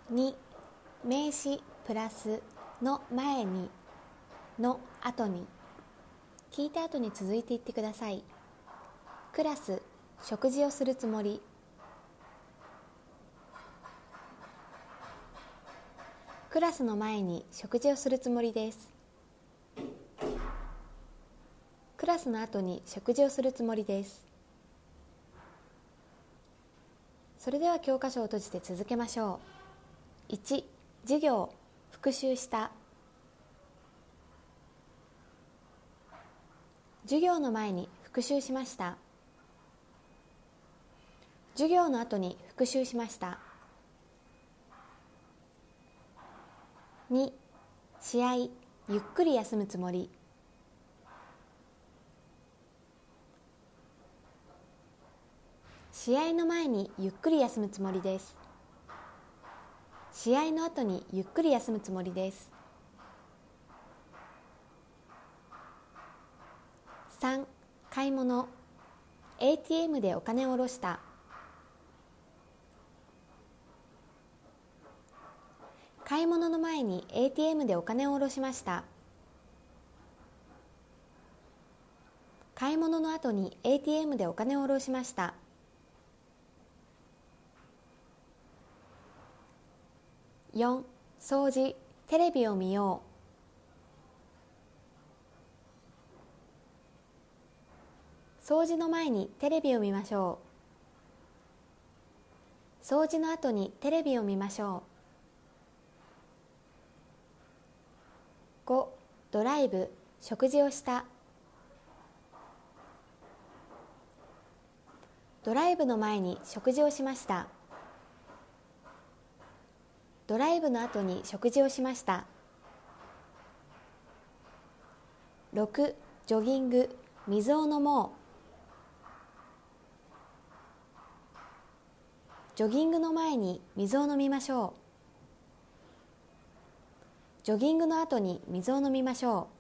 2、名詞プラスの前にの後に、聞いた後に続いていってください。クラス、食事をするつもり。クラスの前に食事をするつもりです。クラスの後に食事をするつもりです。それでは教科書を閉じて続けましょう。1、授業、復習した。授業の前に復習しました。授業の後に復習しました。2、試合、ゆっくり休むつもり。試合の前にゆっくり休むつもりです。試合の後にゆっくり休むつもりです。3、買い物、ATM でお金を下ろした。買い物の前に ATM でお金を下ろしました。買い物の後に ATM でお金を下ろしました。4、掃除、テレビを見よう。掃除の前にテレビを見ましょう。掃除の後にテレビを見ましょう。5、ドライブ、食事をした。ドライブの前に食事をしました。ドライブの後に食事をしました。6、ジョギング、水を飲もう。ジョギングの前に水を飲みましょう。ジョギングの後に水を飲みましょう。